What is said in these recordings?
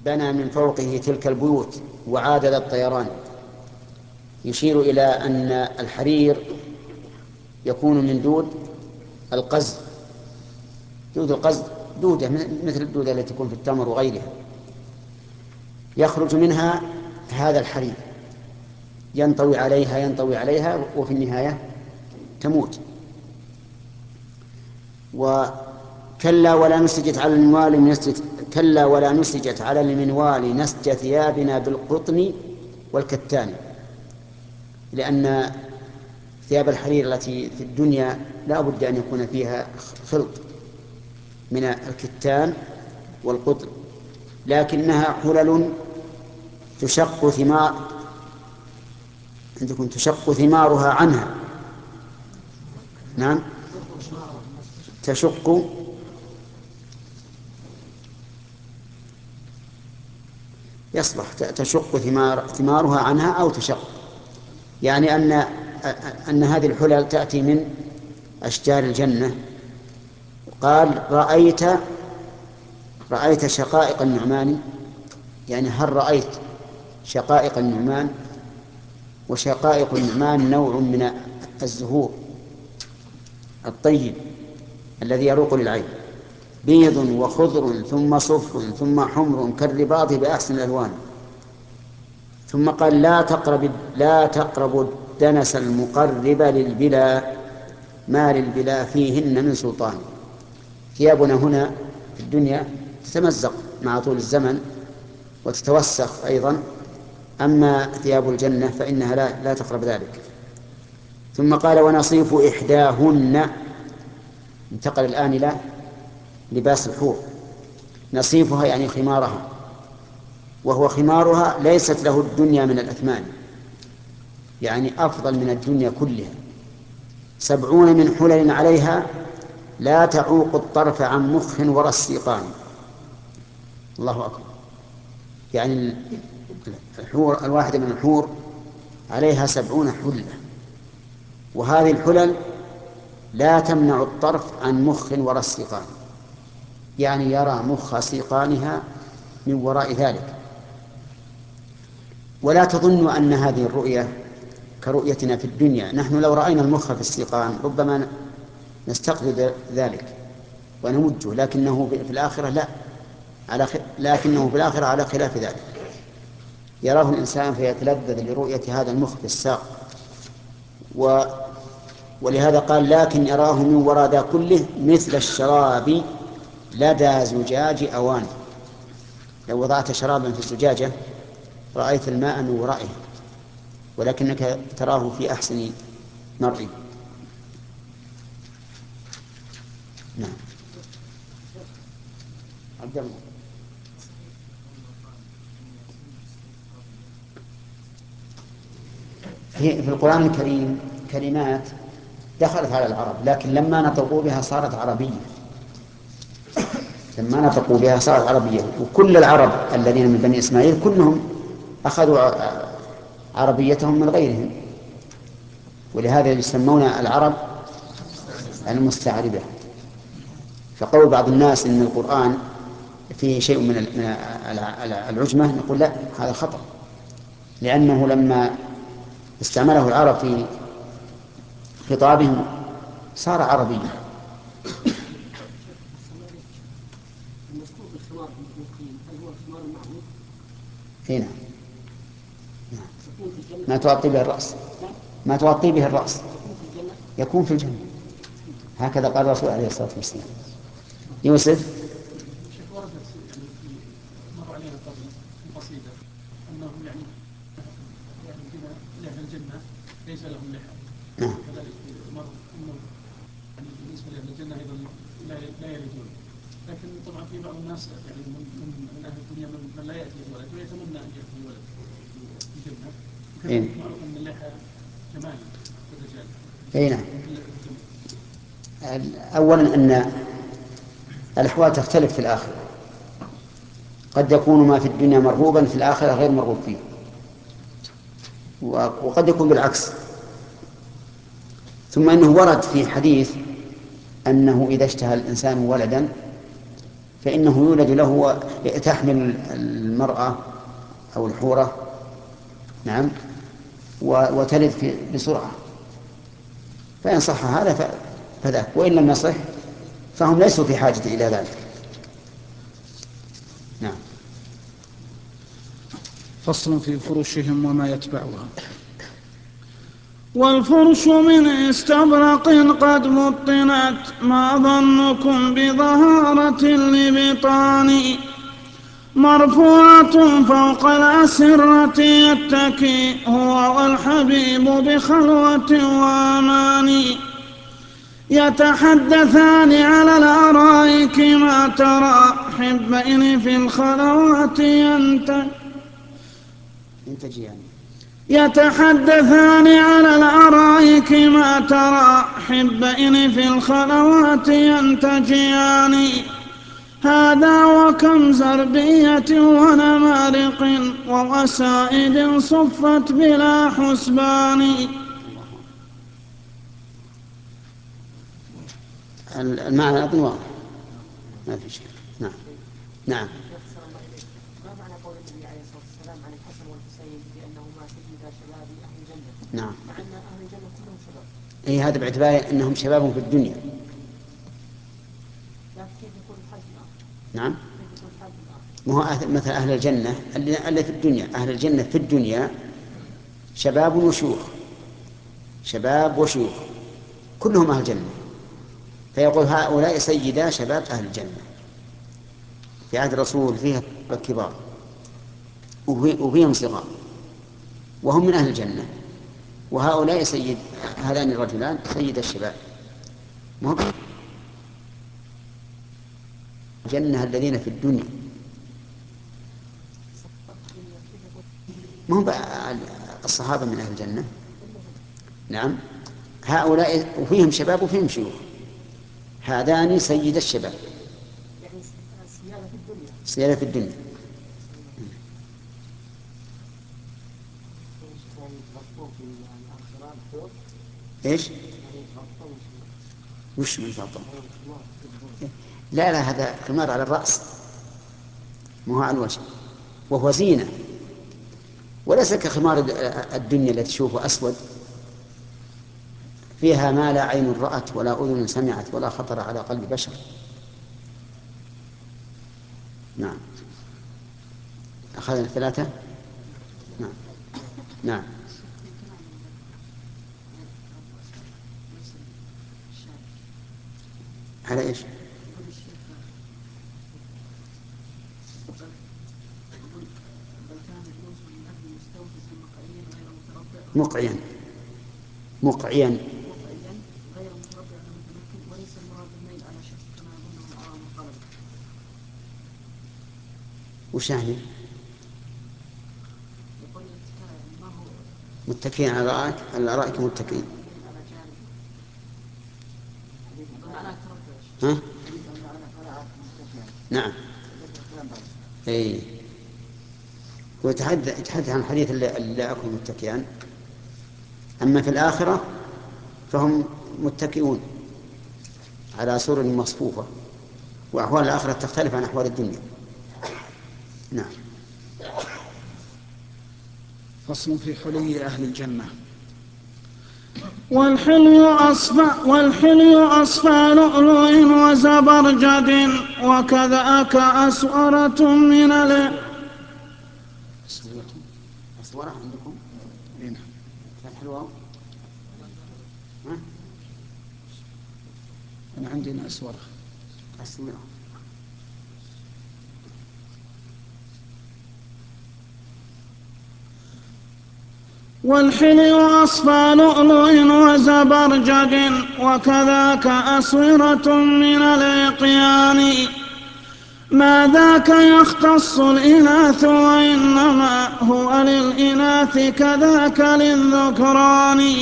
بنى من فوقه تلك البيوت وعادل الطيران، يشير إلى أن الحرير يكون من دود القز. دود القز دودة مثل الدودة التي تكون في التمر وغيرها، يخرج منها هذا الحرير، ينطوي عليها ينطوي عليها وفي النهاية تموت. وكلا ولا نسجت على المنوال كلا ولا نسجت على المنوال نسج ثيابنا بالقطن والكتان، لأن ثياب الحرير التي في الدنيا لا بد أن يكون فيها خلط من الكتان والقطن، لكنها حلل تشق ثمار عندكم تشق ثمارها عنها. نعم، تشق يصلح تشق ثمارها عنها أو تشق، يعني أن هذه الحلل تأتي من أشجار الجنة. قال رأيت شقائق النعمان، يعني هل رأيت شقائق النعمان؟ وشقائق النعمان نوع من الزهور الطيب الذي يروق للعين، بيض وخضر ثم صفر ثم حمر كالرباط بأحسن الألوان. ثم قال لا تقربوا الدنس المقرب للبلا، ما للبلا فيهن من سلطان. ثيابنا هنا في الدنيا تتمزق مع طول الزمن وتتوسخ أيضا، أما ثياب الجنة فإنها لا تقرب ذلك. ثم قال ونصيف إحداهن، انتقل الآن إلى لباس الحور. نصيفها يعني خمارها، وهو خمارها ليست له الدنيا من الأثمان، يعني أفضل من الدنيا كلها. 70 من حلل عليها لا تعوق الطرف عن مخ ورا السيقان. الله أكبر، يعني الحور الواحدة من الحور عليها 70 حلة، وهذه الحلل لا تمنع الطرف عن مخ وراء السيقان، يعني يرى مخ سيقانها من وراء ذلك. ولا تظن أن هذه الرؤية كرؤيتنا في الدنيا، نحن لو رأينا المخ في السيقان ربما نستقبل ذلك ونمجه، لكنه في الآخرة لا، لكنه في الآخرة على خلاف ذلك، يراه الإنسان فيتلذذ لرؤية هذا المخ في الساق. ولهذا قال لكن يراه من وراء ذا كله مثل الشراب لدى زجاج أوان. لو وضعت شرابا في الزجاجة رأيت الماء من ورائه، ولكنك تراه في أحسن مرئي. نعم. عبد الله. في القرآن الكريم كلمات دخلت على العرب، لكن لما نطقوا بها صارت عربية. وكل العرب الذين من بني إسماعيل كلهم أخذوا عربيتهم من غيرهم، ولهذا يسمون العرب المستعربة. فقول بعض الناس إن القرآن فيه شيء من العجمة، نقول لا، هذا خطأ، لأنه لما استعمله العرب في خطابهم صار عربيا. المذكور بالخمار عند المسلمين هل هو الخمار المعهود؟ هنا يكون في الجنة. ما تغطي به الرأس، ما تغطي به الرأس يكون في الجنة. يكون في الجنة، هكذا قال الرسول عليه الصلاة والسلام. يوسف. شيخ وردت يعني مر علينا قبل قصيدة أنهم يعني لأهل الجنة ليس لهم لحى. نعم. كذلك مر أنه يعني بالنسبة لأهل الجنة أيضا لا يلدون. لكن طبعا في بعض الناس يعني من أهل الدنيا من لا يأتي ولد ويتمنى أن يأتي ولد في الجنة. وكذلك معروف أن اللحى جمال الرجال. أي نعم. أولا أن الأحوال تختلف في الآخرة، قد يكون ما في الدنيا مرغوبا في الآخرة غير مرغوب فيه، وقد يكون بالعكس. ثم أنه ورد في حديث أنه إذا اشتهى الإنسان ولدا فإنه يولد له، تحمل المرأة أو الحورة نعم وتلد بسرعة، فإن صح هذا فذاك، وإن لم يصح فهم ليسوا في حاجة إلى ذلك. نعم. فصل في فرشهم وما يتبعها. والفرش من استبرق قد مطنت، ما ظنكم بظهارة لبطان، مرفوعة فوق الأسرة يتكي هو والحبيب بخلوة وأمان، يتحدثان على الأرائك ما ترى حبين في الخلوات يتحدثان على الأرائك ما ترى حبين في الخلوات ينتجيان، هذا وكم زربية ونمارق ووسائد صفت بلا حسبان. المعنى أظن واضح ما في شيء. نعم. نعم. ما معنى قول النبي عليه الصلاة والسلام عن الحسن والحسين بأنهما سيدا شباب أهل الجنة؟ نعم. مع أن أهل الجنة كلهم شباب. إيه هذا باعتبار أنهم شباب في الدنيا. لكن كيف يكون الحال في الآخرة؟ نعم. كيف يكون الحال في الآخرة؟ ما هو مثل أهل الجنة اللي في الدنيا، أهل الجنة في الدنيا شباب وشيوخ، شباب وشيوخ كلهم أهل الجنة، فيقول هؤلاء سيدا شباب أهل الجنة. في عهد الرسول فيها كبار وفيهم صغار وهم من أهل الجنة، وهؤلاء سيد هذان الرجلان سيد الشباب. الجنة الذين في الدنيا ما هم الصحابة من أهل الجنة. نعم هؤلاء وفيهم شباب وفيهم شيوخ، هذان سيد الشباب يعني السيادة في الدنيا. سيادة في الدنيا. ايش؟ وش من فضل؟ لا هذا خمار على الرأس مو على الوجه، وهو زينة وليس كخمار الدنيا التي تشوفه أسود فيها ما لا عين رأت ولا أذن سمعت ولا خطر على قلب بشر. نعم. أخذنا 3. نعم. نعم. على إيش؟ مقعيا غير متربع على متمكن، وليس المراد الميل على شك كما يظنه بعض الطلبة. وش يعني؟ يقول الاتكاء ما هو متكئين على الأرائك متكئين. ها؟ نعم. اي ويتحدث عن الحديث اللي أكون متكئان. أما في الآخرة فهم متكئون على سرر مصفوفة، وأحوال الآخرة تختلف عن أحوال الدنيا. نعم. فصل في حلي أهل الجنة. والحلي أصفى لؤلؤ وزبرجد، وكذاك أسورة من أسورة عندكم؟ هنا حلوة. أنا عندنا أسورة. والحلي أصفى لؤلؤ وزبرجد، وكذاك أسورة من الإقيان، ما ذاك يختص الإناث وإنما هو للإناث كذاك للذكران.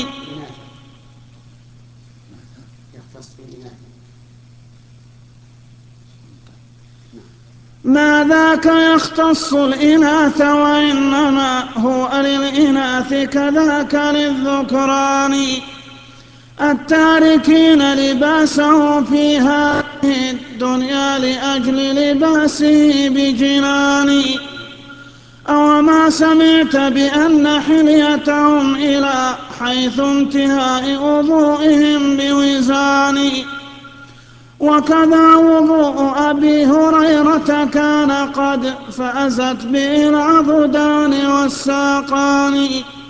ما ذاك يختص الإناث وإنما هو للإناث كذاك للذكران، التاركين لباسه في هذه الدنيا لأجل لباسه بجنان. أوما سمعت بأن حليتهم إلى حيث انتهاء وضوئهم بوزان. وكذا وضوء أبي هريرة كان قد فأزت به العضدان والساقان.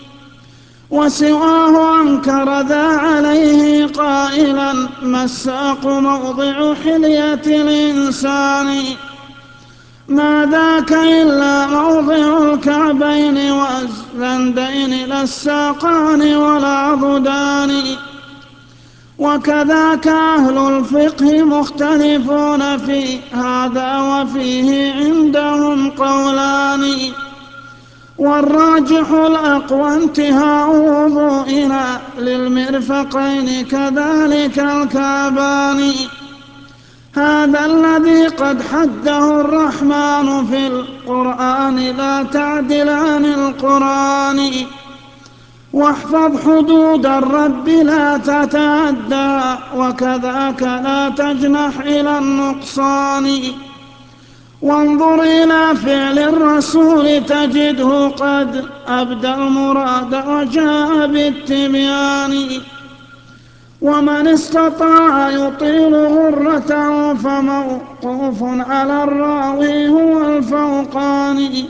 وسواه أنكر ذا عليه قائلا ما الساق موضع حلية الإنسان. ما ذاك إلا موضع الكعبين والزندين لا الساقان والعضدان. وكذاك أهل الفقه مختلفون في هذا وفيه عندهم قولان. والراجح الأقوى انتهاء وضوئنا للمرفقين كذلك الكعبان. هذا الذي قد حده الرحمن في القرآن لا تعدل عن القرآن. واحفظ حدود الرب لا تتعدى وكذاك لا تجنح إلى النقصان. وانظر إلى فعل الرسول تجده قد أبدى المراد وجاء بالتبيان. ومن استطاع يطيل غرته فموقوف على الراوي هو الفوقاني.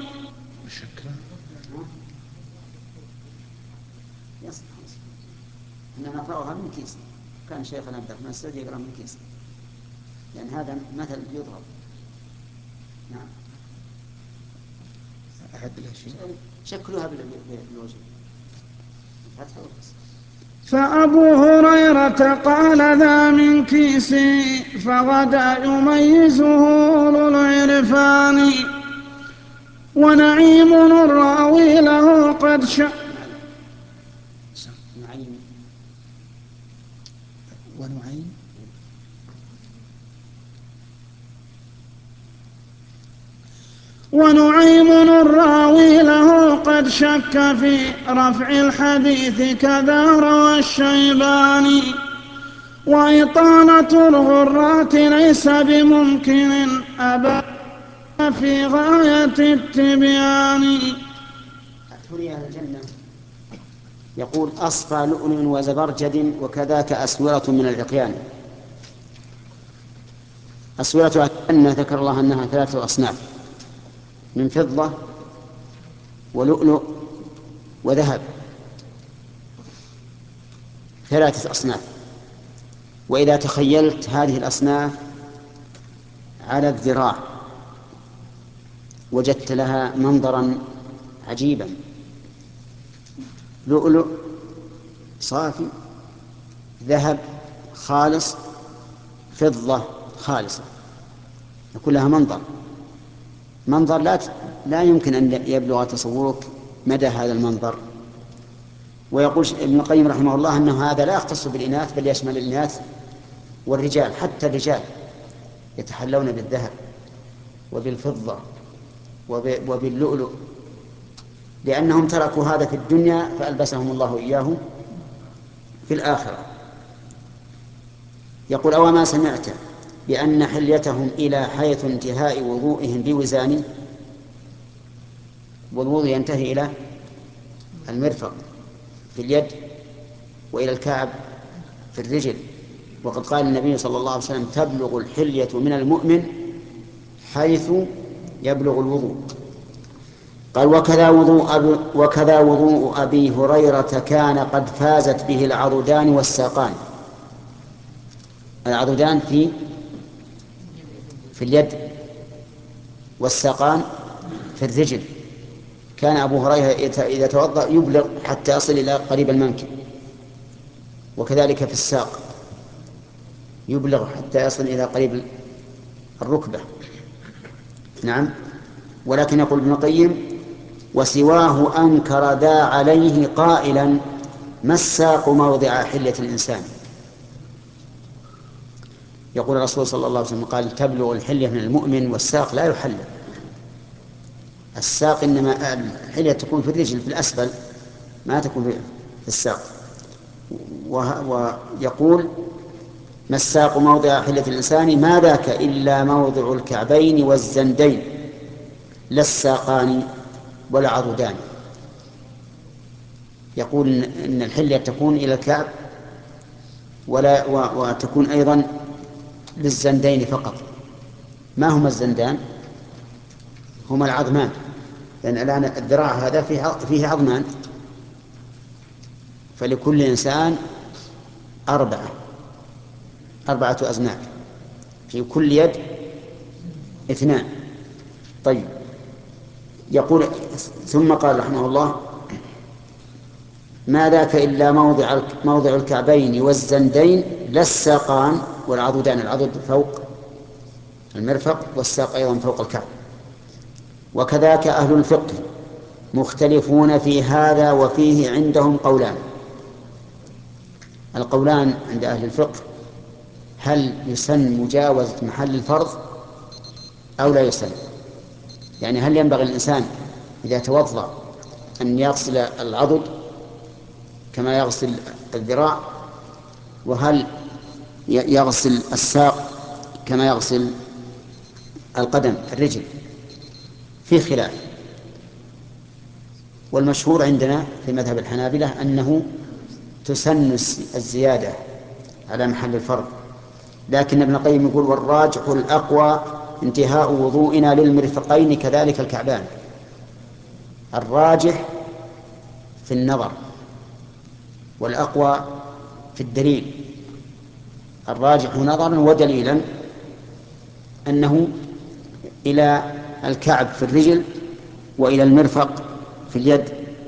إننا نقرأها من كيس. كان شيخنا عبد الرحمن السعدي يقرأ من كيس، لأن هذا مثل يضرب. نعم. أحد الأشياء شكلها بالوجه. فأبو هريرة قال ذا من كيسي فغدا يميزه أولو العرفان. ونعيم الراوي له قد ونعيم الراوي له قد شك في رفع الحديث كذا روى الشيباني. وإطالة الغرات ليس بممكن أبدا في غاية التبيان. حري أهل الجنة يقول أصفى لؤلؤ وزبرجد وكذاك أسورة من العقيان. أسورة أهل الجنة ذكر الله أنها 3 أصناف، من فضة ولؤلؤ وذهب، 3 أصناف. وإذا تخيلت هذه الأصناف على الذراع وجدت لها منظرا عجيبا: لؤلؤ صافي، ذهب خالص، فضة خالصة، يكون لها منظر لا يمكن أن يبلغ تصورك مدى هذا المنظر. ويقول ابن القيم رحمه الله أنه هذا لا يختص بالإناث بل يشمل الإناث والرجال، حتى الرجال يتحلون بالذهب وبالفضة وباللؤلؤ، لأنهم تركوا هذا في الدنيا فألبسهم الله إياه في الآخرة. يقول أوما سمعت بأن حليتهم إلى حيث انتهاء وضوئهم بوزان. والوضوء ينتهي إلى المرفق في اليد وإلى الكعب في الرجل. وقد قال النبي صلى الله عليه وسلم تبلغ الحلية من المؤمن حيث يبلغ الوضوء. قال وكذا وضوء أبي هريرة كان قد فازت به العضدان والساقان. العضدان في اليد والساقان في الرجل. كان أبو هريرة إذا توضأ يبلغ حتى يصل إلى قريب المنكب، وكذلك في الساق يبلغ حتى يصل إلى قريب الركبة. نعم. ولكن يقول ابن القيم وسواه أنكر ذا عليه قائلا ما الساق موضع حلية الإنسان. يقول الرسول صلى الله عليه وسلم قال تبلغ الحلية من المؤمن والساق لا يحل. الساق إنما الحلية تكون في الرجل في الأسفل، ما تكون في الساق. ويقول ما الساق موضع حلة الإنسان ما ذاك إلا موضع الكعبين والزندين لا الساقان ولا عضدان. يقول إن الحلة تكون إلى الكعب وتكون أيضا للزندين فقط. ما هما الزندان؟ هما العظمان، لأن الآن الذراع هذا فيه عظمان، فلكل إنسان 4 أزناب، في كل يد 2. طيب، يقول ثم قال رحمه الله ما ذاك إلا موضع الكعبين والزندين لا الساقان والعضدان. العضد فوق المرفق والساق أيضا فوق الكعب. وكذاك أهل الفقه مختلفون في هذا وفيه عندهم قولان. القولان عند أهل الفقه هل يسن مجاوزة محل الفرض أو لا يسن؟ يعني هل ينبغي الإنسان إذا توضأ أن يغسل العضد كما يغسل الذراع، وهل يغسل الساق كما يغسل القدم الرجل؟ في خلاف. والمشهور عندنا في مذهب الحنابلة أنه تسن الزيادة على محل الفرض، لكن ابن القيم يقول والراجح الأقوى انتهاء وضوئنا للمرفقين كذلك الكعبان. الراجح في النظر والأقوى في الدليل. الراجح نظرا ودليلا أنه إلى الكعب في الرجل وإلى المرفق في اليد.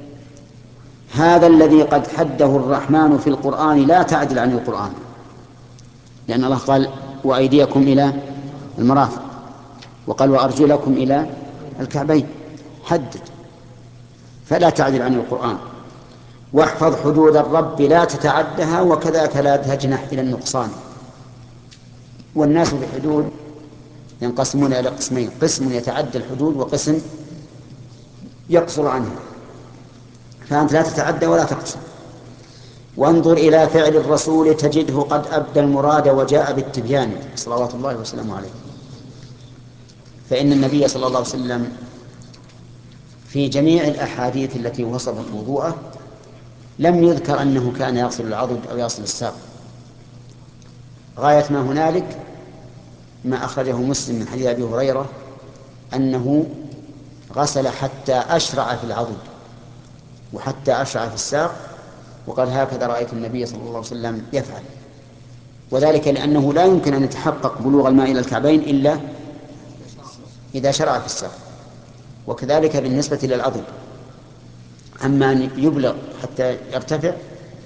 هذا الذي قد حده الرحمن في القرآن لا تعدل عن القرآن، لأن الله قال وأيديكم إلى المرافق، وقال وأرجلكم إلى الكعبين، حدد، فلا تعدل عن القرآن. واحفظ حدود الرب لا تتعدها وكذاك لا تجنح إلى النقصان. والناس بحدود ينقسمون إلى قسمين: قسم يتعدى الحدود وقسم يقصر عنها، فأنت لا تتعدى ولا تقصر. وانظر إلى فعل الرسول تجده قد أبدى المراد وجاء بالتبيان صلوات الله وسلامه عليه. فإن النبي صلى الله عليه وسلم في جميع الأحاديث التي وصفت وضوءه لم يذكر أنه كان يغسل العضد أو يغسل الساق. غاية ما هنالك ما أخرجه مسلم من حديث أبي هريرة أنه غسل حتى أشرع في العضد وحتى أشرع في الساق، وقال هكذا رأيت النبي صلى الله عليه وسلم يفعل. وذلك لأنه لا يمكن أن يتحقق بلوغ الماء إلى الكعبين إلا إذا شرع في الساق، وكذلك بالنسبة للعضد. أما أن يبلغ حتى يرتفع،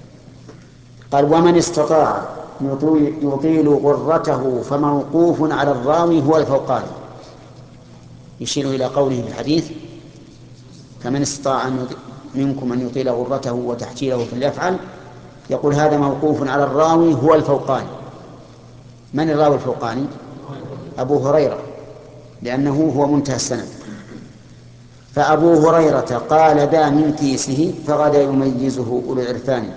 قال ومن استطاع يطيل غرته فموقوف على الراوي هو الفوقاني، يشير إلى قوله في الحديث فمن استطاع منكم أن يطيل غرته وتحجيله فليفعل. يقول هذا موقوف على الراوي هو الفوقاني. من الراوي الفوقاني؟ أبو هريرة، لأنه هو منتهى السند. فأبو هريرة قال ذا من كيسه فغدا يميزه أولو العرفان،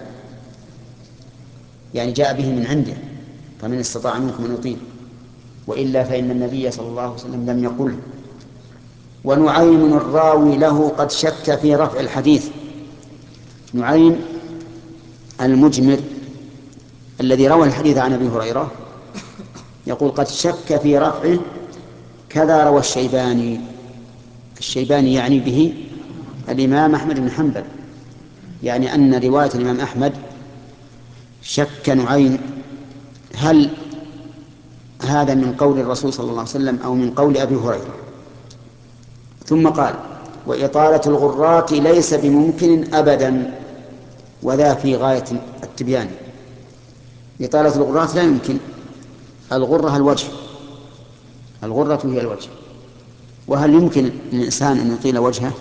يعني جاء به من عنده فمن استطاع منكم أن يطيل، وإلا فإن النبي صلى الله عليه وسلم لم يقله. ونعيم الراوي له قد شك في رفع الحديث. نعيم المجمر الذي روى الحديث عن أبي هريرة يقول قد شك في رفعه كذا روى الشيباني. الشيباني يعني به الإمام أحمد بن حنبل، يعني أن رواية الإمام أحمد شك نعيم هل هذا من قول الرسول صلى الله عليه وسلم أو من قول أبي هريرة. ثم قال وإطالة الغرات ليس بممكن أبدا، وذا في غاية التبيان. إطالة الغرات لا يمكن. الغرة الوجه، الغرة هي الوجه. وهل يمكن للإنسان أن يطيل وجهه؟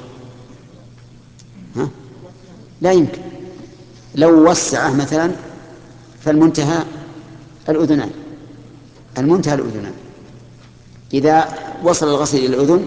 لا يمكن. لو وسعه مثلا فالمنتهى الأذنان، المنتهى الأذنان. إذا وصل الغسل إلى الأذن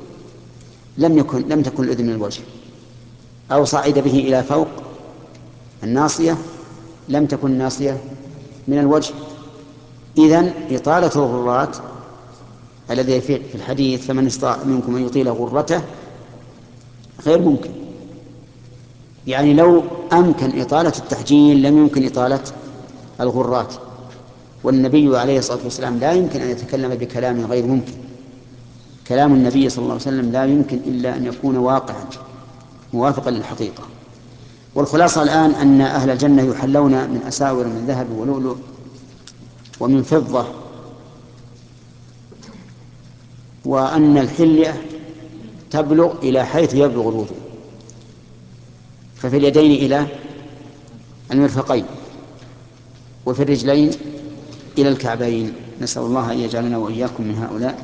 لم تكن الأذن من الوجه، أو صعد به إلى فوق الناصية لم تكن ناصية من الوجه. إذن إطالة الغرات الذي في الحديث فمن استطاع منكم أن يطيل غرته غير ممكن، يعني لو أمكن إطالة التحجيل لم يمكن إطالة الغرات. والنبي عليه الصلاة والسلام لا يمكن أن يتكلم بكلام غير ممكن. كلام النبي صلى الله عليه وسلم لا يمكن إلا أن يكون واقعا موافقا للحقيقة. والخلاصة الآن أن أهل الجنة يحلون من أساور من ذهب ولؤلؤ ومن فضة، وأن الحلية تبلغ إلى حيث يبلغ الوضوء، ففي اليدين إلى المرفقين، وفي الرجلين إلى الكعبين. نسأل الله أن يجعلنا وإياكم من هؤلاء.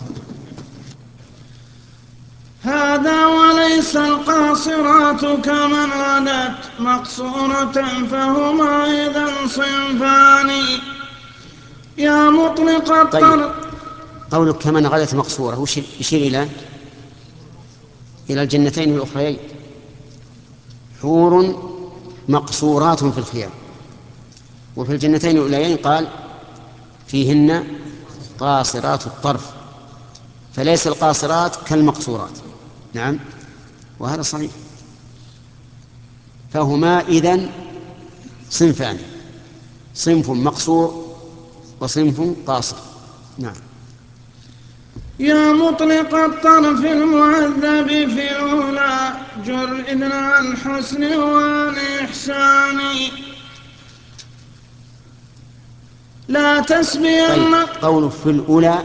هذا وليس القاصرات كمن غدت مقصورة فهما إذا صنفان يا مطلق الطرف. قولك كمن غدت مقصورة وش يشير إلى الجنتين الأخريين، حور مقصورات في الخيام. وفي الجنتين الأوليين قال فيهن قاصرات الطرف، فليس القاصرات كالمقصورات. نعم، وهذا صحيح. فهما إذن صنفان، صنف مقصور وصنف قاصر. نعم. يا مطلق الطرف المعذب في الأولى جرد عن حسن وعن إحسان لا تسبين. قول في الأولى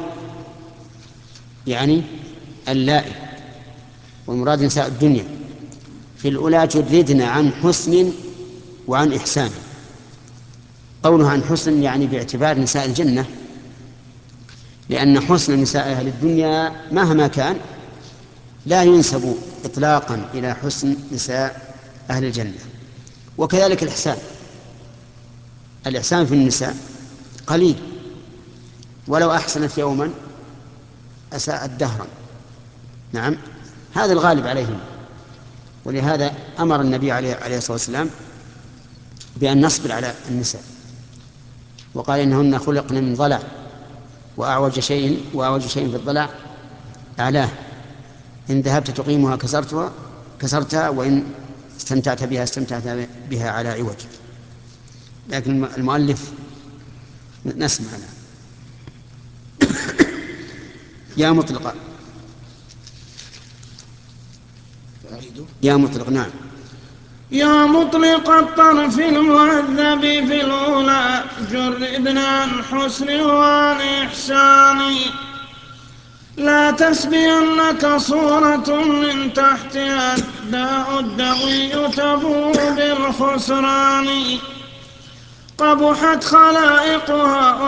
يعني اللائي، والمراد نساء الدنيا. في الأولى جردنا عن حسن وعن إحسان. قوله عن حسن يعني باعتبار نساء الجنة، لأن حسن نساء أهل الدنيا مهما كان لا ينسب إطلاقا إلى حسن نساء أهل الجنة. وكذلك الإحسان في النساء قليل، ولو أحسنت يوما أساءت دهرا. نعم، هذا الغالب عليهم. ولهذا أمر النبي عليه الصلاة والسلام بأن نصبر على النساء، وقال إنهن خلقن من ضلع، وأعوج شيء في الضلع أعلاه، إن ذهبت تقيمها كسرتها، وإن استمتعت بها على عوج. لكن المؤلف نسمع له. يا مطلق نعم. يا مطلق الطرف المعذب في الأولى جردنا عن حسن وعن إحسان لا تسبينك صورة من تحتها الداء الدوي تبو بالخسران قبحت خلائقها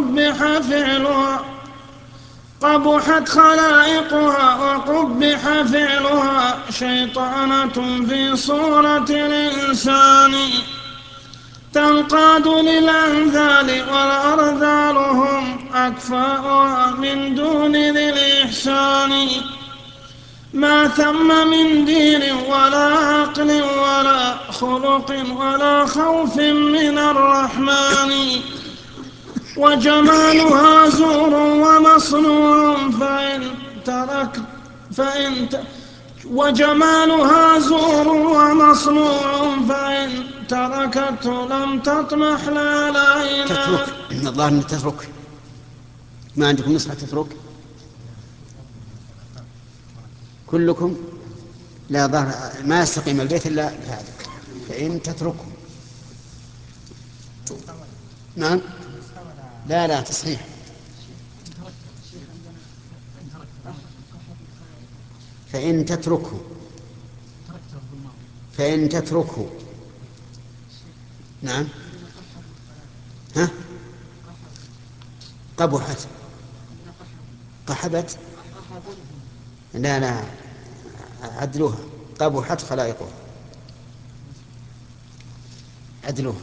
وقبح فعلها شيطانة في صورة الإنسان تنقاد للأنذال والأرذال هم أكفاؤها من دون ذي الإحسان ما ثم من دين ولا عقل ولا خلق ولا خوف من الرحمن وجمالها زور ومصنوع فإن تركته لم تطمح لا تترك. الظاهر أن تترك. ما عندكم نسخة تترك كلكم؟ لا، ظاهر ما يستقيم البيت إلا هذا، فإن تتركه. نعم، لا تصحيح. فإن تتركه. نعم. ها، قحبت. لا عدلوها، قبحت خلائقها، عدلوها.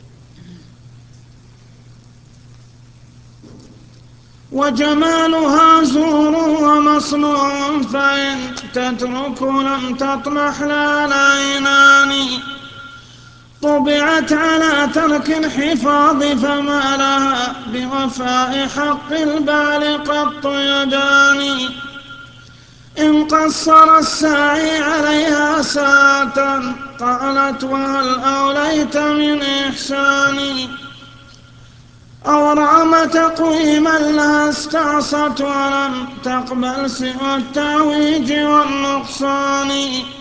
وجمالها زور ومصنوع فإن تترك لم تطمح لا العينان طبعت على ترك الحفاظ فما لها بوفاء حق البال قط يدان إن قصر الساعي عليها ساعة قالت وهل أوليت من إحساني أو رام تقويما لها استعصت ولم تقبل سوى التعويج والنقصان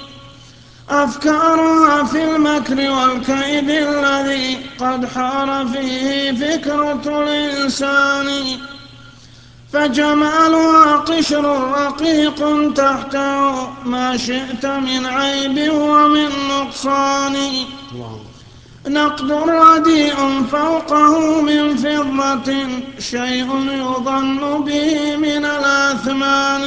أفكارها في المكر والكيد الذي قد حار فيه فكرة الإنسان فجمالها قشر رقيق تحته ما شئت من عيب ومن نقصان نقد رديء فوقه من فضة شيء يظن به من الأثمان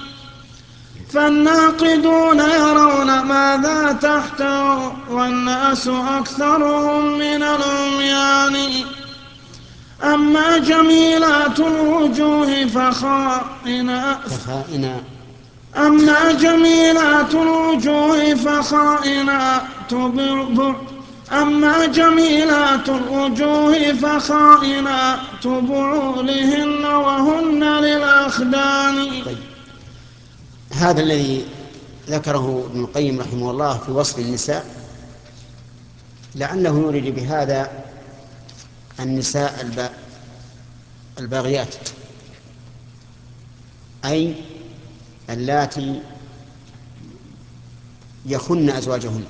فالناقدون يرون ماذا تحته والناس أكثرهم من العميان أما جميلات الوجوه فخائنات بعولهن وهن للأخدان. هذا الذي ذكره ابن القيم رحمه الله في وصف النساء لعله يريد بهذا النساء الباغيات، أي اللاتي يخن أزواجهن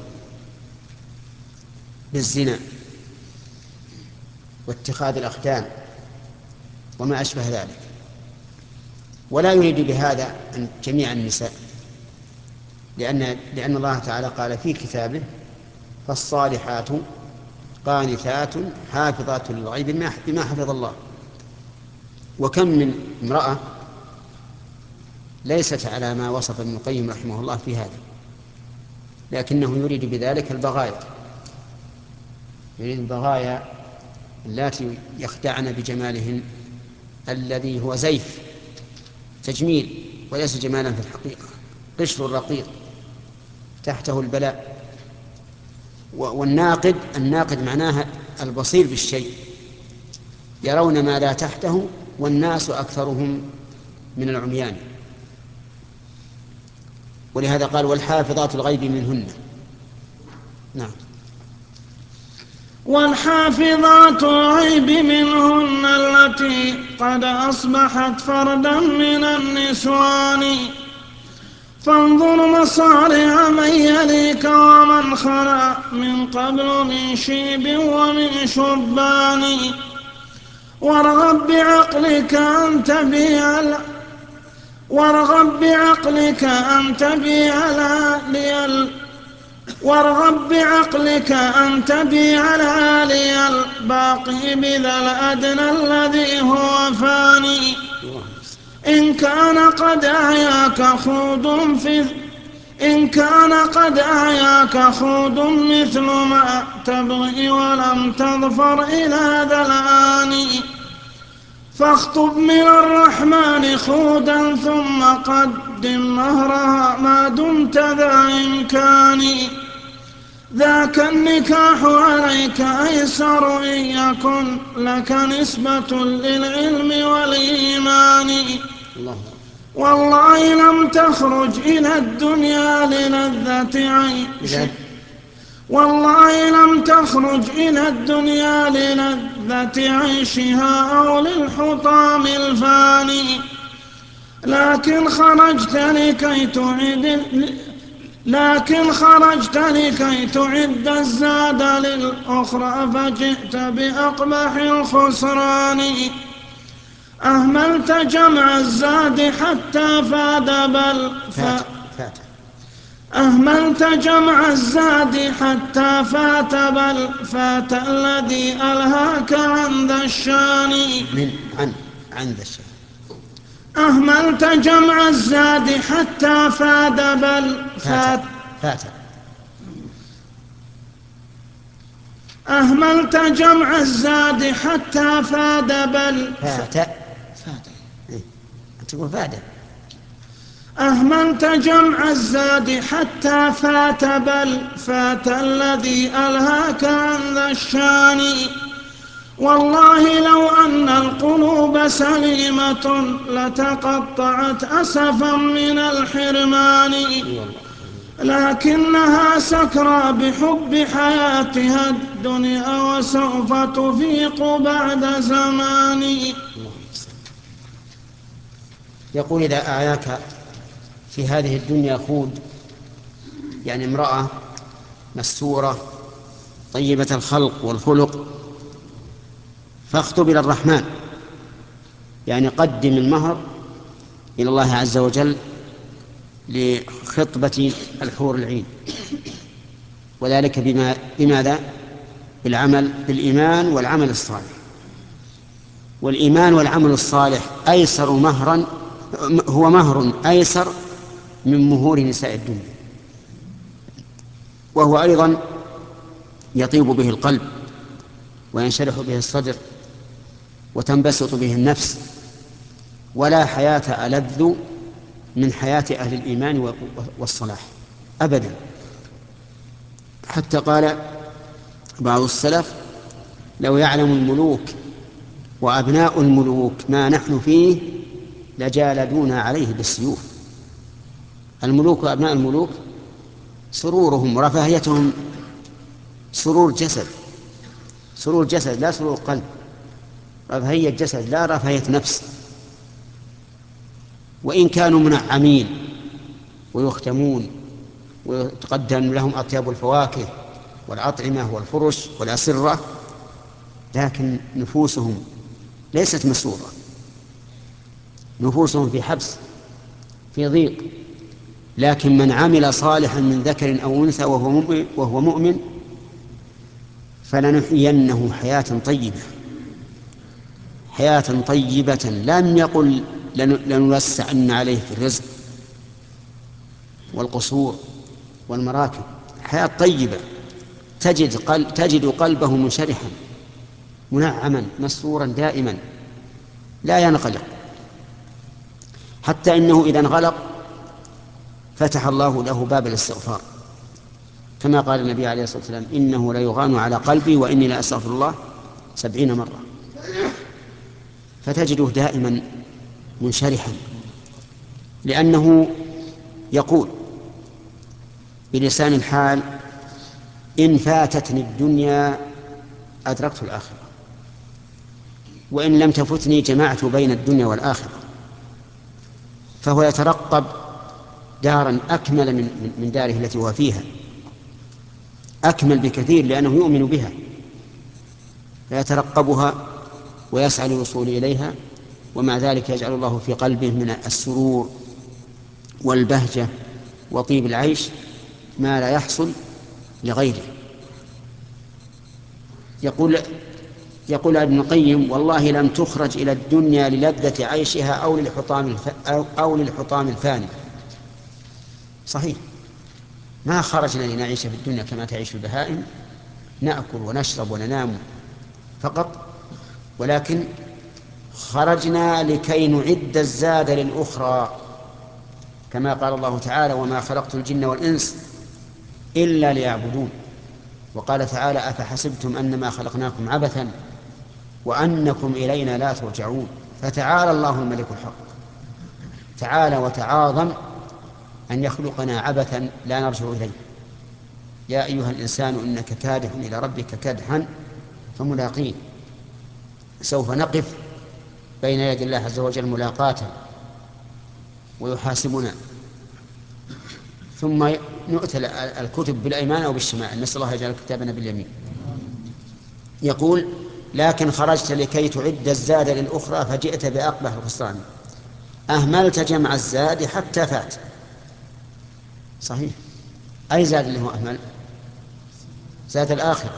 بالزنا واتخاذ الأختان وما أشبه ذلك، ولا يريد بهذا جميع النساء، لأن الله تعالى قال في كتابه فالصالحات قانتات حافظات للغيب بما حفظ الله. وكم من امرأة ليست على ما وصف ابن القيم رحمه الله في هذا، لكنه يريد بذلك البغايا، يريد البغايا اللاتي يخدعن بجمالهن الذي هو زيف تجميل وليس جمالا في الحقيقة، قشر رقيق تحته البلاء. الناقد معناها البصير بالشيء، يرون ما لا تحته والناس أكثرهم من العميان. ولهذا قال والحافظات الغيب منهن. نعم. والحافظات الغيب منهن التي قد أصبحت فردا من النسوان فانظر مصارع من يليك ومن خلا من قبل من شيب ومن شبان وارغب بعقلك أن تبيع العالي الباقي بذا الأدنى الذي هو فاني إن كان قد أعياك خوض مثل ما تبغي ولم تظفر إلى ذا الآن فاخطب من الرحمن خودا ثم قدم مهرها ما دمت ذا إمكان ذاك النكاح عليك أيسر إن يكن لك نسبة للعلم والإيمان والله لم تخرج إلى الدنيا للذة عيشها أو للحطام الفاني لكن خرجت لكي تعد الزاد للأخرى فجئت بأقبح الخسران أهملت جمع الزاد حتى فات بل فات الذي ألهاك عن ذا الشان أهملت جمع الزاد حتى فات بل فات أهملت جمع الزاد حتى فاد بل تقول فاد أهملت جمع الزاد حتى فات، بل فات الذي ألهاك عن ذا الشان. والله لو أن القلوب سليمة لتقطعت أسفا من الحرمان، لكنها سكرى بحب حياتها الدنيا وسوف تفيق بعد زمان. يقول إذا أعياك في هذه الدنيا خود، يعني امرأة مستورة طيبة الخلق والخلق، فاخطب إلى الرحمن، يعني قدم المهر إلى الله عز وجل لخطبة الحور العين، وذلك بماذا؟ بالعمل بالإيمان والعمل الصالح. والإيمان والعمل الصالح أيسر مهرا، هو مهر أيسر من مهور نساء الدنيا، وهو أيضا يطيب به القلب وينشرح به الصدر وتنبسط به النفس، ولا حياة ألذ من حياة أهل الإيمان والصلاح أبدا. حتى قال بعض السلف: لو يعلم الملوك وأبناء الملوك ما نحن فيه لجالدونا عليه بالسيوف. الملوك وأبناء الملوك سرورهم ورفاهيتهم سرور جسد، سرور جسد لا سرور قلب، رفاهية جسد لا رفاهية نفس. وإن كانوا منعمين ويختمون ويتقدم لهم أطيب الفواكه والأطعمة والفرش والأسرة، لكن نفوسهم ليست مسرورة، نفوسهم في حبس في ضيق. لكن من عمل صالحا من ذكر أو أنثى وهو مؤمن فلنحيينه حياة طيبة، حياة طيبة. لم يقل لنوسعن عليه في الرزق والقصور والمراكب، حياة طيبة تجد قلبه منشرحا منعما مسرورا دائما لا ينقلق، حتى إنه إذا انغلق فتح الله له باب الاستغفار، كما قال النبي عليه الصلاة والسلام: إنه ليغان على قلبي وإني لأستغفر الله 70 مرة. فتجده دائما منشرحا، لأنه يقول بلسان الحال: إن فاتتني الدنيا أدركت الآخرة، وإن لم تفتني جمعت بين الدنيا والآخرة. فهو يترقب دارا أكمل من داره التي هو فيها، أكمل بكثير لأنه يؤمن بها، فيترقبها ويسعى للوصول إليها، ومع ذلك يجعل الله في قلبه من السرور والبهجة وطيب العيش ما لا يحصل لغيره. يقول ابن القيم: والله لم تخرج إلى الدنيا للذة عيشها أو للحطام الفاني. صحيح، ما خرجنا لنعيش في الدنيا كما تعيش البهائم، نأكل ونشرب وننام فقط، ولكن خرجنا لكي نعد الزاد للأخرى، كما قال الله تعالى: وما خلقت الجن والإنس إلا ليعبدون. وقال تعالى: أفحسبتم أنما خلقناكم عبثا وأنكم إلينا لا ترجعون. فتعالى الله الملك الحق، تعالى وتعاظم أن يخلقنا عبثا لا نرجع إليه. يا أيها الإنسان إنك كادح إلى ربك كدحا فملاقيه. سوف نقف بين يد الله عز وجل ملاقاة ويحاسبنا، ثم نؤتى الكتب بالأيمان أو بالشمائل، نسأل الله يجعل كتابنا باليمين. يقول: لكن خرجت لكي تعد الزاد للأخرى فجئت بأقبح الخسران، أهملت جمع الزاد حتى فات. صحيح، أي زاد اللي هو أهمل؟ زاد الآخرة.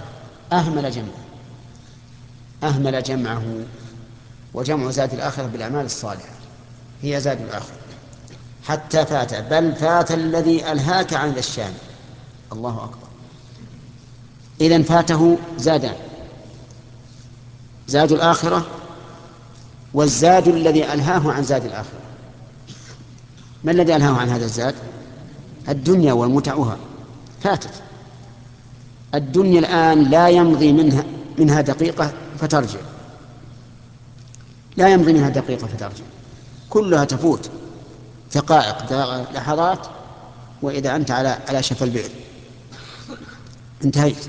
أهمل جمعه، وجمع زاد الآخرة بالأعمال الصالحة هي زاد الآخرة. حتى فات، بل فات الذي ألهاك عن ذا الشان. الله أكبر. إذن فاته زادان: زاد الآخرة والزاد الذي ألهاه عن زاد الآخرة. ما الذي ألهاه عن هذا الزاد؟ الدنيا ومتعها فاتت. الدنيا الآن لا يمضي منها دقيقة فترجع، لا يمضي منها دقيقة فترجع، كلها تفوت دقائق لحظات، وإذا أنت على شفا البئر انتهيت.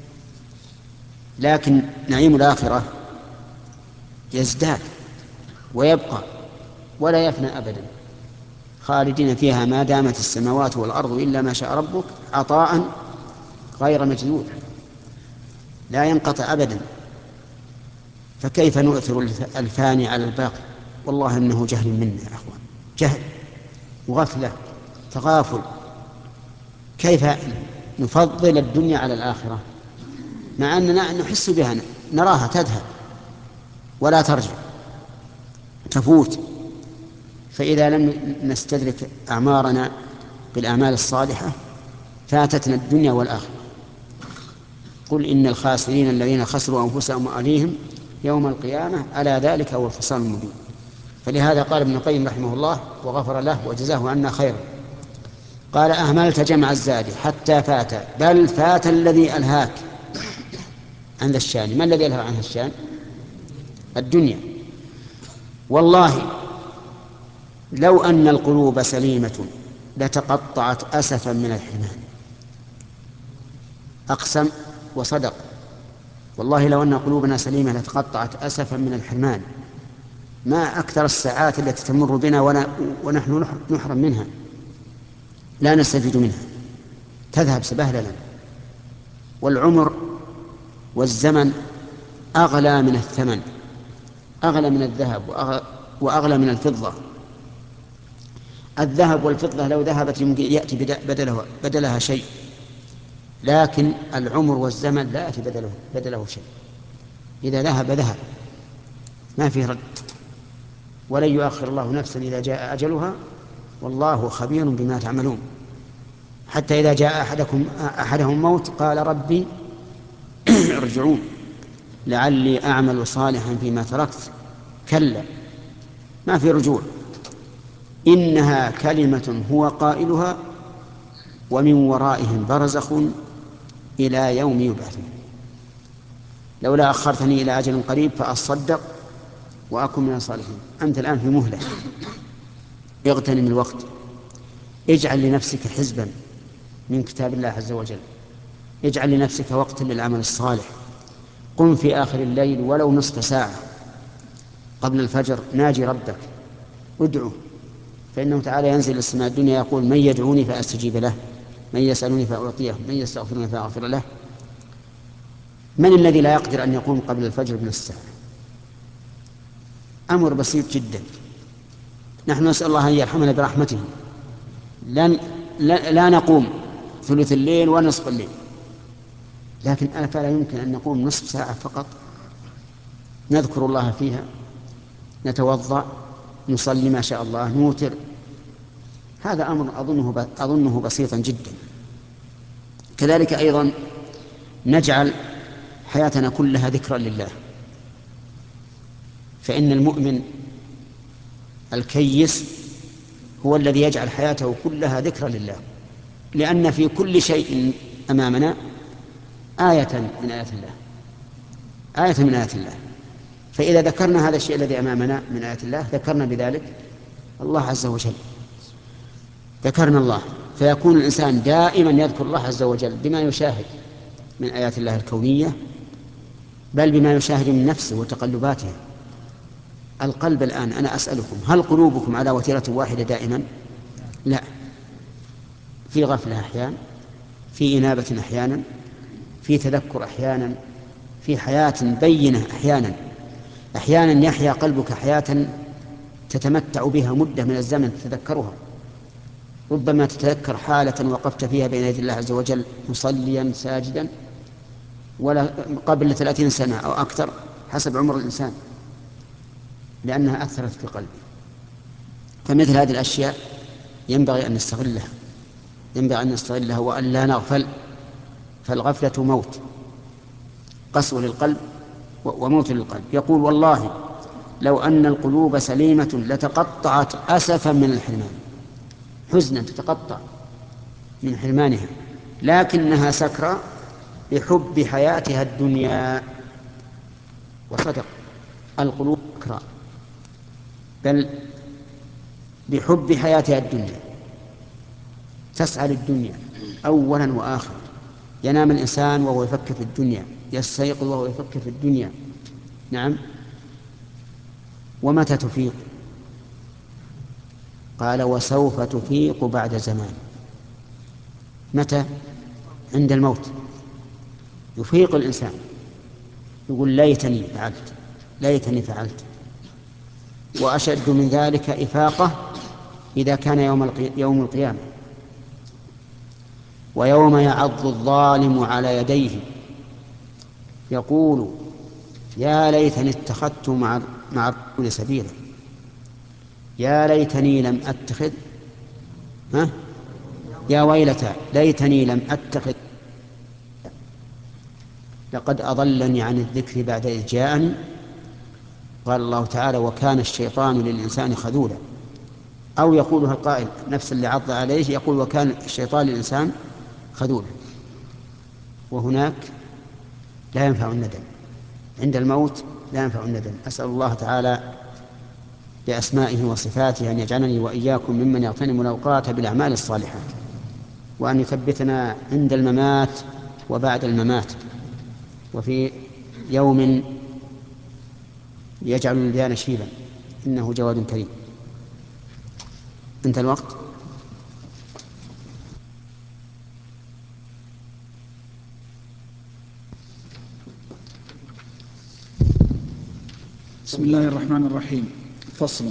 لكن نعيم الآخرة يزداد ويبقى ولا يفنى أبدا، خالدين فيها ما دامت السماوات والأرض إلا ما شاء ربك عطاء غير مجدود لا ينقطع أبدا. فكيف نؤثر الفاني على الباقي؟ والله إنه جهل منا يا أخوان، جهل وغفلة تغافل. كيف نفضل الدنيا على الآخرة مع أننا نحس بها، نراها تذهب ولا ترجع، تفوت. فإذا لم نستدرك أعمارنا بالأعمال الصالحة فاتتنا الدنيا والآخرة. قل إن الخاسرين الذين خسروا أنفسهم وأهليهم يوم القيامة ألا ذلك هو الخسران المبين. فلهذا قال ابن القيم رحمه الله وغفر له وجزاه عنا خيرا، قال أهملت جمع الزاد حتى فات، بل فات الذي ألهاك عن ذا الشان. ما الذي ألهى عن الشان؟ الدنيا. والله لو أن القلوب سليمة لتقطعت أسفا من الحرمان. أقسم وصدق، والله لو أن قلوبنا سليمة لتقطعت أسفا من الحرمان. ما أكثر الساعات التي تمر بنا ونحن نحرم منها، لا نستفيد منها، تذهب سبهللا. والعمر والزمن أغلى من الثمن، أغلى من الذهب وأغلى من الفضة. الذهب والفضة لو ذهبت يمكن يأتي بدلها شيء، لكن العمر والزمن لا يأتي بدله شيء. إذا ذهب ذهب ما فيه رد، ولن يؤخر الله نفسا إذا جاء أجلها والله خبير بما تعملون. حتى إذا جاء أحدهم موت قال ربي ارجعون لعلي أعمل صالحا فيما تركت، كلا ما في رجوع، إنها كلمة هو قائلها ومن ورائهم برزخ إلى يوم يبعثون، لولا أخرتني إلى أجل قريب فأصدق وأكن من الصالحين. أنت الآن في مهلة، اغتنم الوقت، اجعل لنفسك حزبا من كتاب الله عز وجل، اجعل لنفسك وقتا للعمل الصالح. قم في آخر الليل ولو نصف ساعة قبل الفجر، ناجي ربك، ادعو، فإنه تعالى ينزل السماء الدنيا يقول من يدعوني فأستجيب له، من يسألني فأعطيه، من يستغفرني فأغفر له. من الذي لا يقدر أن يقوم قبل الفجر بنصف ساعة؟ أمر بسيط جدا. نحن نسأل الله أن يرحمنا برحمته، لا نقوم ثلث الليل ونصف الليل، لكن أفلا يمكن أن نقوم نصف ساعة فقط نذكر الله فيها، نتوضأ، نصلي ما شاء الله، نوتر. هذا أمر أظنه بسيطا جدا. كذلك أيضا نجعل حياتنا كلها ذكرا لله، فإن المؤمن الكيس هو الذي يجعل حياته كلها ذكرا لله، لأن في كل شيء أمامنا آية من آيات الله، آية من آيات الله. فإذا ذكرنا هذا الشيء الذي أمامنا من آيات الله ذكرنا بذلك الله عز وجل، ذكرنا الله، فيكون الإنسان دائما يذكر الله عز وجل بما يشاهد من آيات الله الكونية، بل بما يشاهد من نفسه وتقلباته. القلب الآن أنا أسألكم، هل قلوبكم على وتيرة واحدة دائما؟ لا، في غفلة أحيانا، في إنابة أحيانا، في تذكر أحيانا، في حياة بينة أحيانا يحيا قلبك حياة تتمتع بها مدة من الزمن تتذكرها. ربما تتذكر حالة وقفت فيها بين يدي الله عز وجل مصليا ساجدا ولا قبل 30 سنة أو أكثر حسب عمر الإنسان، لأنها أثرت في قلبه. فمثل هذه الأشياء ينبغي أن نستغلها وأن لا نغفل، فالغفلة موت، قسوة للقلب وموت للقلب. يقول والله لو أن القلوب سليمة لتقطعت أسفا من الحرمان. حزنا تتقطع من حرمانها، لكنها سكرى بحب حياتها الدنيا. وصدق، القلوب سكرى بل بحب حياتها الدنيا، تسعى للدنيا أولا وآخرا. ينام الإنسان وهو يفكر في الدنيا، يستيقظ وهو يفكر في الدنيا. نعم. ومتى تفيق؟ قال وسوف تفيق بعد زمان. متى؟ عند الموت يفيق الإنسان، يقول ليتني فعلت، ليتني فعلت. وأشد من ذلك إفاقة إذا كان يوم القيامة، ويوم يعض الظالم على يديه يقول يا ليتني اتخذت مع الرسول سبيلا، يا ليتني لم أتخذ يا ويلتى ليتني لم أتخذ لقد أضلني عن الذكر بعد إذ جاءني. قال الله تعالى وكان الشيطان للإنسان خذولا. أو يقولها القائل نفس اللي عض عليه يقول وكان الشيطان للإنسان خذولا. وهناك لا ينفع الندم، عند الموت لا ينفع الندم. أسأل الله تعالى بأسمائه وصفاته أن يجعلني وإياكم ممن يغتنم الأوقات بالأعمال الصالحات، وأن يثبتنا عند الممات وبعد الممات، وفي يوم يجعل الولدان شيبا، إنه جواد كريم. انتهى الوقت. بسم الله الرحمن الرحيم. فصل.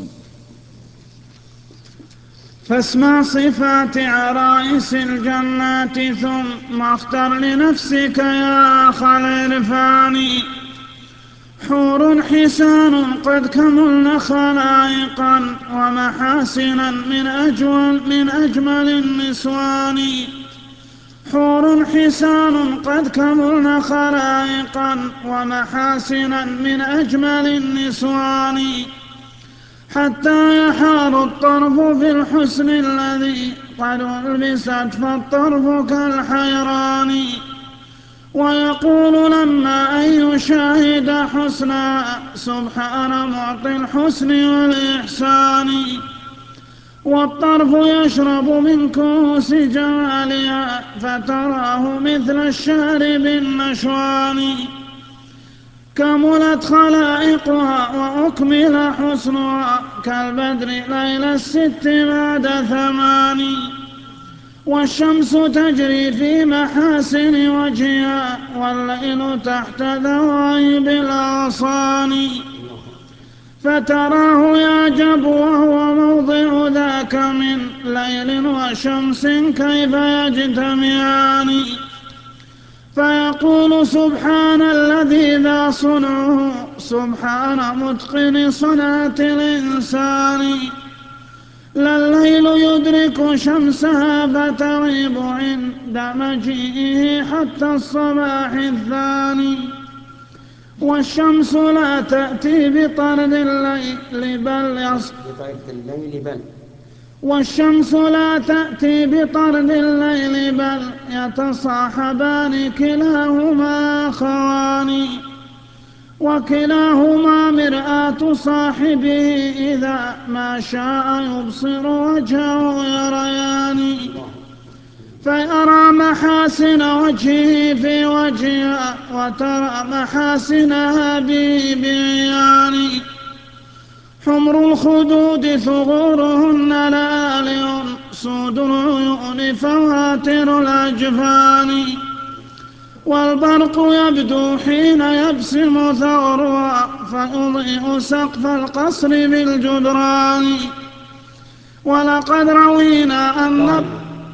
فاسمع صفات عرائس الجنات ثم اختر لنفسك يا أخ العرفان. حور حسان قد كملن خلائقا ومحاسنا من أجمل النسوان. حور حسان قد كملن خلائقا ومحاسنا من أجمل النسوان. حتى يحار الطرف في الحسن الذي قد ألبست فالطرف كالحيران. ويقول لما أن يشاهد حسنا سبحان معطي الحسن والإحسان. والطرف يشرب من كؤوس جمالها فتراه مثل الشارب النشوان. كملت خلائقها وأكمل حسنها كالبدر ليل الست بعد 8. والشمس تجري في محاسن وجهها والليل تحت ذوائب الأغصان. فتراه يعجب وهو موضع ذاك من ليل وشمس كيف يجتمعان. فيقول سبحان الذي ذا صنعه سبحان متقن صنعة الإنسان. لا الليل يدرك شمسها فتغيب عند مجيئه حتى الصباح الثاني. والشمس لا تأتي بطرد الليل بل والشمس لا تأتي بطرد الليل بل يتصاحبان كلاهما أخوان. وكلاهما مرآة صاحبه إذا ما شاء يبصر وجهه يريان. فيرى محاسن وجهه في وجهها وترى محاسنها به بعيان. حمر الخدود ثغورهن لآلئ سود العيون فواتر الأجفان. والبرق يبدو حين يبسم ثغرها فيضيء سقف القصر بالجدران. ولقد روينا أن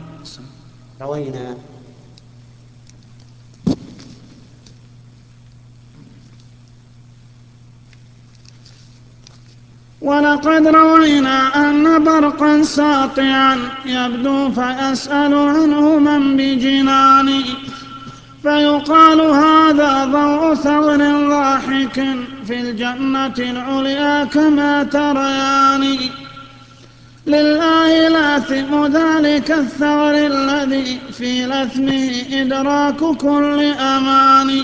ولقد روينا أن برقا ساطعا يبدو فيسأل عنه من بجنان. فيقال هذا ضوء ثغر ضاحك في الجنة العليا كما تريان. لله لاثم ذلك الثغر الذي في لثمه إدراك كل أماني.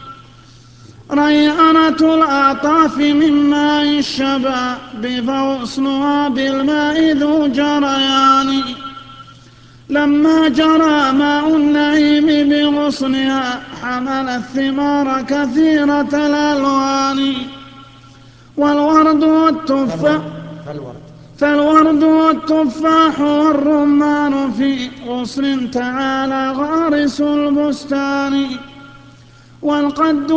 ريانة الأعطاف من ماء الشباب فغصنها بالماء ذو جريان. لما جرى ماء النعيم بغصنها حمل الثمار كثيرة الألوان. فالورد والتفاح والرمان في غصن تعالى غارس البستان. والقد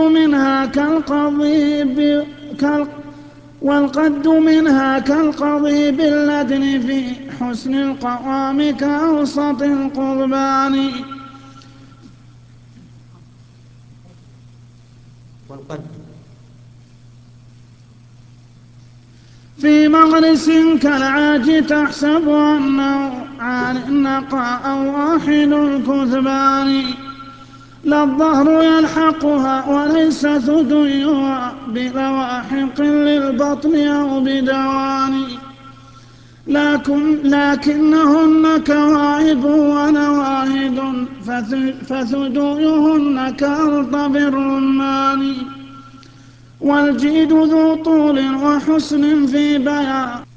منها كالقضيب اللدن في حسن القوام كأوسط القضبان. في مغرس كالعاج تحسب أنه عن النقاء أو واحد الكثبان. لا الظهر يلحقها وليس ثديها بلواحق للبطن أو بدوان. لكنهن كواعب ونواهد فثديهن كأرطب الرمان. والجيد ذو طول وحسن في بيان